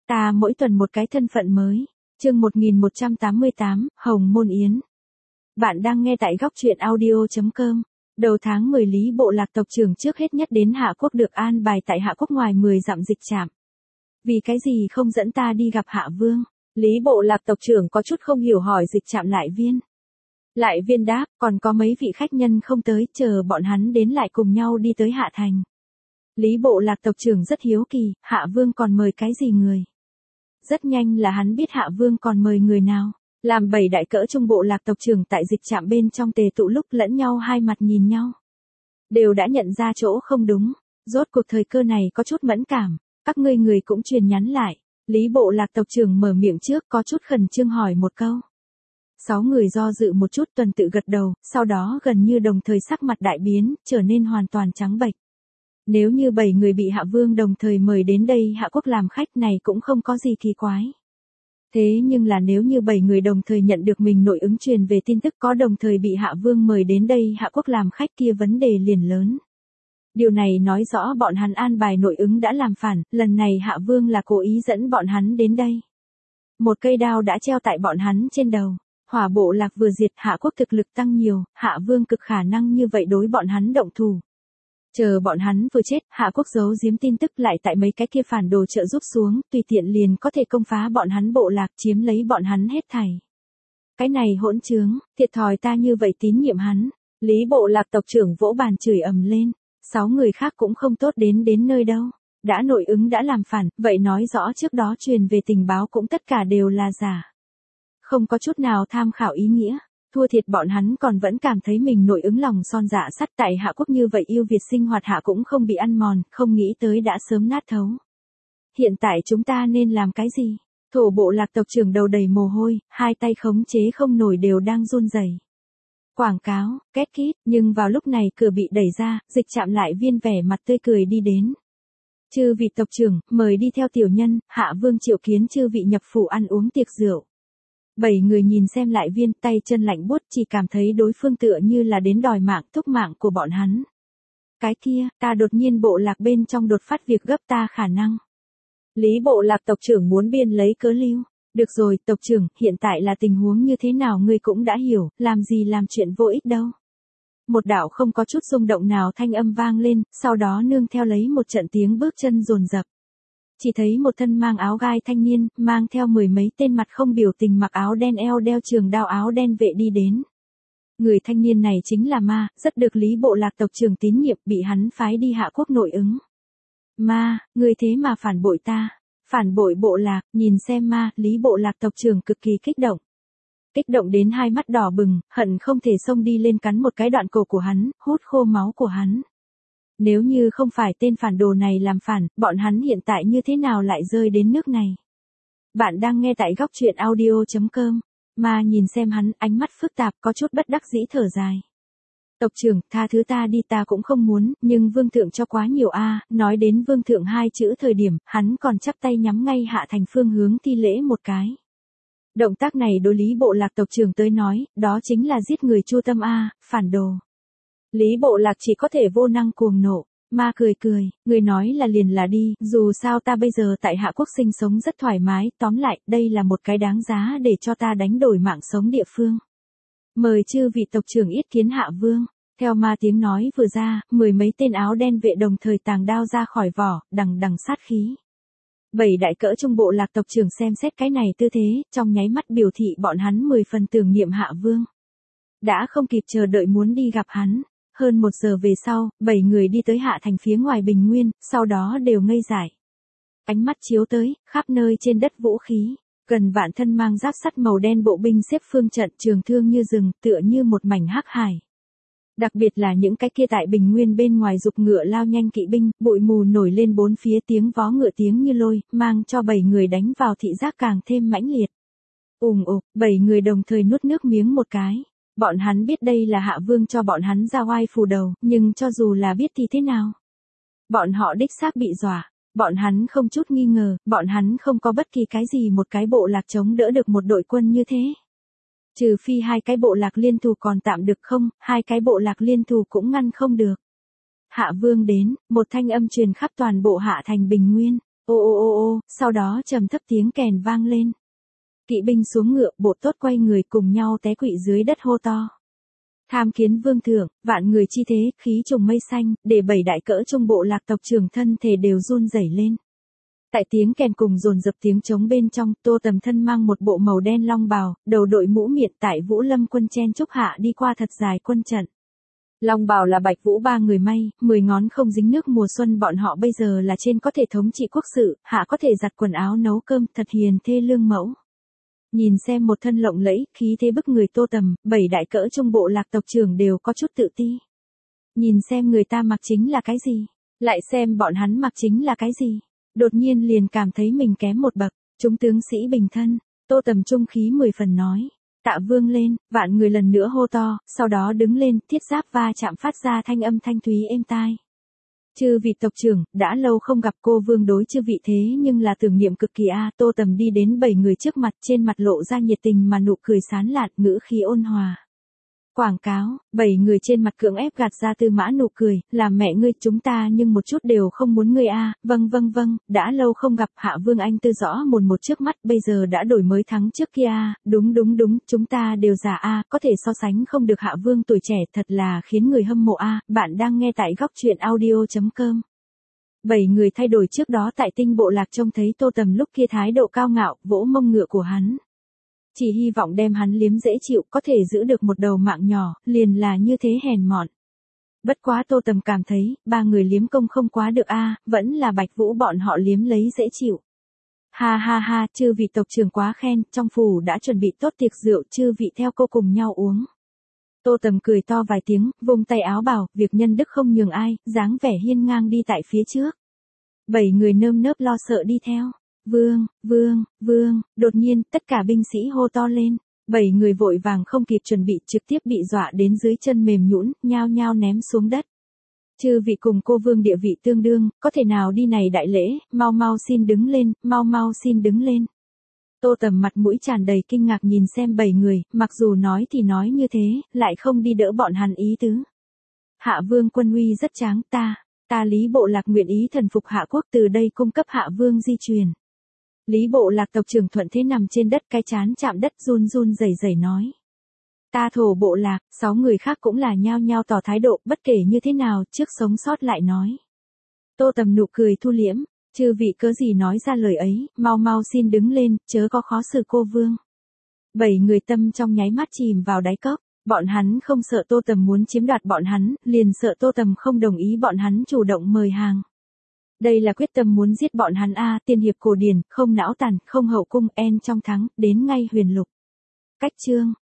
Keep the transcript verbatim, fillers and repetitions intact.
Ta mỗi tuần một cái thân phận mới. Chương một nghìn một trăm tám mươi tám, Hồng Môn Yến. Bạn đang nghe tại góc truyện audio chấm com. Đầu tháng mười Lý Bộ Lạc tộc trưởng trước hết nhất đến Hạ Quốc được an bài tại Hạ Quốc ngoài mười dặm dịch trạm. Vì cái gì không dẫn ta đi gặp Hạ Vương? Lý Bộ Lạc tộc trưởng có chút không hiểu hỏi dịch trạm Lại Viên. Lại Viên đáp, còn có mấy vị khách nhân không tới, chờ bọn hắn đến lại cùng nhau đi tới Hạ Thành. Lý Bộ Lạc tộc trưởng rất hiếu kỳ, Hạ Vương còn mời cái gì người? Rất nhanh là hắn biết Hạ Vương còn mời người nào. Làm bảy đại cỡ trung bộ lạc tộc trưởng tại dịch trạm bên trong tề tụ lúc lẫn nhau hai mặt nhìn nhau. Đều đã nhận ra chỗ không đúng. Rốt cuộc thời cơ này có chút mẫn cảm. Các ngươi người cũng truyền nhắn lại. Lý Bộ Lạc tộc trưởng mở miệng trước có chút khẩn trương hỏi một câu. Sáu người do dự một chút tuần tự gật đầu, sau đó gần như đồng thời sắc mặt đại biến, trở nên hoàn toàn trắng bệch. Nếu như bảy người bị Hạ Vương đồng thời mời đến đây Hạ Quốc làm khách này cũng không có gì kỳ quái. Thế nhưng là nếu như bảy người đồng thời nhận được mình nội ứng truyền về tin tức có đồng thời bị Hạ Vương mời đến đây Hạ Quốc làm khách kia vấn đề liền lớn. Điều này nói rõ bọn hắn an bài nội ứng đã làm phản, lần này Hạ Vương là cố ý dẫn bọn hắn đến đây. Một cây đao đã treo tại bọn hắn trên đầu. Hỏa Bộ Lạc vừa diệt Hạ Quốc thực lực tăng nhiều, Hạ Vương cực khả năng như vậy đối bọn hắn động thủ. Chờ bọn hắn vừa chết, Hạ Quốc giấu giếm tin tức lại tại mấy cái kia phản đồ trợ giúp xuống, tùy tiện liền có thể công phá bọn hắn bộ lạc chiếm lấy bọn hắn hết thảy. Cái này hỗn trướng, thiệt thòi ta như vậy tín nhiệm hắn. Lý Bộ Lạc tộc trưởng vỗ bàn chửi ầm lên. Sáu người khác cũng không tốt đến đến nơi đâu. Đã nội ứng đã làm phản, vậy nói rõ trước đó truyền về tình báo cũng tất cả đều là giả. Không có chút nào tham khảo ý nghĩa. Thua thiệt bọn hắn còn vẫn cảm thấy mình nội ứng lòng son dạ sắt tại Hạ Quốc như vậy yêu Việt sinh hoạt hạ cũng không bị ăn mòn, không nghĩ tới đã sớm nát thấu. Hiện tại chúng ta nên làm cái gì? Thổ Bộ Lạc tộc trưởng đầu đầy mồ hôi, hai tay khống chế không nổi đều đang run rẩy. Quảng cáo, két kít, nhưng vào lúc này cửa bị đẩy ra, dịch trạm Lại Viên vẻ mặt tươi cười đi đến. Chư vị tộc trưởng, mời đi theo tiểu nhân, Hạ Vương triệu kiến chư vị nhập phủ ăn uống tiệc rượu. Bảy người nhìn xem Lại Viên tay chân lạnh buốt chỉ cảm thấy đối phương tựa như là đến đòi mạng thúc mạng của bọn hắn. Cái kia, ta đột nhiên bộ lạc bên trong đột phát việc gấp ta khả năng. Lý Bộ Lạc tộc trưởng muốn biên lấy cớ lưu. Được rồi, tộc trưởng, hiện tại là tình huống như thế nào ngươi cũng đã hiểu, làm gì làm chuyện vô ích đâu. Một đạo không có chút rung động nào thanh âm vang lên, sau đó nương theo lấy một trận tiếng bước chân dồn dập. Chỉ thấy một thân mang áo gai thanh niên, mang theo mười mấy tên mặt không biểu tình mặc áo đen eo đeo trường đao áo đen vệ đi đến. Người thanh niên này chính là Ma, rất được Lý Bộ Lạc tộc trưởng tín nhiệm bị hắn phái đi Hạ Quốc nội ứng. Ma, ngươi thế mà phản bội ta. Phản bội Bộ Lạc, nhìn xem Ma, Lý Bộ Lạc tộc trưởng cực kỳ kích động. Kích động đến hai mắt đỏ bừng, hận không thể xông đi lên cắn một cái đoạn cổ của hắn, hút khô máu của hắn. Nếu như không phải tên phản đồ này làm phản, bọn hắn hiện tại như thế nào lại rơi đến nước này? Bạn đang nghe tại góc truyện audio chấm com. Mà nhìn xem hắn, ánh mắt phức tạp, có chút bất đắc dĩ thở dài. Tộc trưởng, tha thứ ta đi ta cũng không muốn, nhưng vương thượng cho quá nhiều a. Nói đến vương thượng hai chữ thời điểm, hắn còn chắp tay nhắm ngay Hạ Thành phương hướng thi lễ một cái. Động tác này đối Lý Bộ Lạc tộc trưởng tới nói, đó chính là giết người chu tâm a, phản đồ. Lý Bộ Lạc chỉ có thể vô năng cuồng nộ. Ma cười cười, người nói là liền là đi, dù sao ta bây giờ tại Hạ Quốc sinh sống rất thoải mái, tóm lại, đây là một cái đáng giá để cho ta đánh đổi mạng sống địa phương. Mời chư vị tộc trưởng yết kiến Hạ Vương. Theo Ma tiếng nói vừa ra, mười mấy tên áo đen vệ đồng thời tàng đao ra khỏi vỏ, đằng đằng sát khí. Bảy đại cỡ trung bộ lạc tộc trưởng xem xét cái này tư thế, trong nháy mắt biểu thị bọn hắn mười phần tưởng niệm Hạ Vương. Đã không kịp chờ đợi muốn đi gặp hắn. Hơn một giờ về sau, bảy người đi tới Hạ Thành phía ngoài Bình Nguyên, sau đó đều ngây dại. Ánh mắt chiếu tới, khắp nơi trên đất vũ khí, gần vạn thân mang giáp sắt màu đen bộ binh xếp phương trận trường thương như rừng, tựa như một mảnh hắc hải. Đặc biệt là những cái kia tại Bình Nguyên bên ngoài dục ngựa lao nhanh kỵ binh, bụi mù nổi lên bốn phía tiếng vó ngựa tiếng như lôi, mang cho bảy người đánh vào thị giác càng thêm mãnh liệt. Ùm ụp, bảy người đồng thời nuốt nước miếng một cái. Bọn hắn biết đây là Hạ Vương cho bọn hắn ra oai phù đầu, nhưng cho dù là biết thì thế nào? Bọn họ đích xác bị dọa, bọn hắn không chút nghi ngờ, bọn hắn không có bất kỳ cái gì một cái bộ lạc chống đỡ được một đội quân như thế. Trừ phi hai cái bộ lạc liên thủ còn tạm được không, hai cái bộ lạc liên thủ cũng ngăn không được. Hạ Vương đến, một thanh âm truyền khắp toàn bộ Hạ Thành Bình Nguyên. Ô ô ô ô, sau đó trầm thấp tiếng kèn vang lên. Kỵ binh xuống ngựa, bộ tốt quay người cùng nhau té quỵ dưới đất hô to. Tham kiến vương thượng, vạn người chi thế, khí trùng mây xanh, để bảy đại cỡ trung bộ lạc tộc trưởng thân thể đều run rẩy lên. Tại tiếng kèn cùng dồn dập tiếng trống bên trong, Tô Tầm thân mang một bộ màu đen long bào, đầu đội mũ miện tại Vũ Lâm quân chen chúc hạ đi qua thật dài quân trận. Long bào là Bạch Vũ ba người may, mười ngón không dính nước mùa xuân, bọn họ bây giờ là trên có thể thống trị quốc sự, hạ có thể giặt quần áo nấu cơm, thật hiền thê lương mẫu. Nhìn xem một thân lộng lẫy, khí thế bức người Tô Tầm, bảy đại cỡ trung bộ lạc tộc trưởng đều có chút tự ti. Nhìn xem người ta mặc chính là cái gì, lại xem bọn hắn mặc chính là cái gì, đột nhiên liền cảm thấy mình kém một bậc. Chúng tướng sĩ bình thân, Tô Tầm trung khí mười phần nói. Tạ vương lên, vạn người lần nữa hô to, sau đó đứng lên, thiết giáp va chạm phát ra thanh âm thanh thúy êm tai. Chư vị tộc trưởng, đã lâu không gặp, cô vương đối chư vị thế nhưng là tưởng niệm cực kỳ a. À, Tô Tầm đi đến bảy người trước mặt, trên mặt lộ ra nhiệt tình mà nụ cười sán lạn, ngữ khí ôn hòa. Quảng cáo, bảy người trên mặt cưỡng ép gạt ra tư mã nụ cười, làm mẹ ngươi chúng ta nhưng một chút đều không muốn ngươi a. À, vâng vâng vâng, đã lâu không gặp, hạ vương anh tư rõ mồn một trước mắt, bây giờ đã đổi mới thắng trước kia a. À, đúng đúng đúng, chúng ta đều già a, à, có thể so sánh không được hạ vương tuổi trẻ, thật là khiến người hâm mộ a. À, bạn đang nghe tại góc truyện audio chấm com. Bảy người thay đổi trước đó tại tinh bộ lạc trông thấy Tô Tầm lúc kia thái độ cao ngạo, vỗ mông ngựa của hắn. Chỉ hy vọng đem hắn liếm dễ chịu, có thể giữ được một đầu mạng nhỏ, liền là như thế hèn mọn. Bất quá Tô Tầm cảm thấy, ba người liếm công không quá được a, à, vẫn là Bạch Vũ bọn họ liếm lấy dễ chịu. Ha ha ha, chư vị tộc trưởng quá khen, trong phủ đã chuẩn bị tốt tiệc rượu, chư vị theo cô cùng nhau uống. Tô Tầm cười to vài tiếng, vung tay áo bảo, việc nhân đức không nhường ai, dáng vẻ hiên ngang đi tại phía trước. Bảy người nơm nớp lo sợ đi theo. Vương, vương, vương, đột nhiên, tất cả binh sĩ hô to lên. Bảy người vội vàng không kịp chuẩn bị, trực tiếp bị dọa đến dưới chân mềm nhũn, nhao nhao ném xuống đất. Chư vị cùng cô vương địa vị tương đương, có thể nào đi này đại lễ, mau mau xin đứng lên, mau mau xin đứng lên. Tô Tầm mặt mũi tràn đầy kinh ngạc nhìn xem bảy người, mặc dù nói thì nói như thế, lại không đi đỡ bọn hắn ý tứ. Hạ vương quân uy rất tráng, ta, ta Lý Bộ Lạc nguyện ý thần phục hạ quốc, từ đây cung cấp hạ vương di truyền. Lý Bộ Lạc tộc trưởng thuận thế nằm trên đất, cái chán chạm đất run run rẩy rẩy nói. Ta Thổ Bộ Lạc, sáu người khác cũng là nhao nhao tỏ thái độ, bất kể như thế nào, trước sống sót lại nói. Tô Tầm nụ cười thu liễm, chư vị cớ gì nói ra lời ấy, mau mau xin đứng lên, chớ có khó xử cô vương. Bảy người tâm trong nháy mắt chìm vào đáy cốc, bọn hắn không sợ Tô Tầm muốn chiếm đoạt bọn hắn, liền sợ Tô Tầm không đồng ý bọn hắn chủ động mời hàng. Đây là quyết tâm muốn giết bọn hắn a, à, tiên hiệp cổ điển, không não tàn, không hậu cung, en trong thắng, đến ngay huyền lục. Cách chương,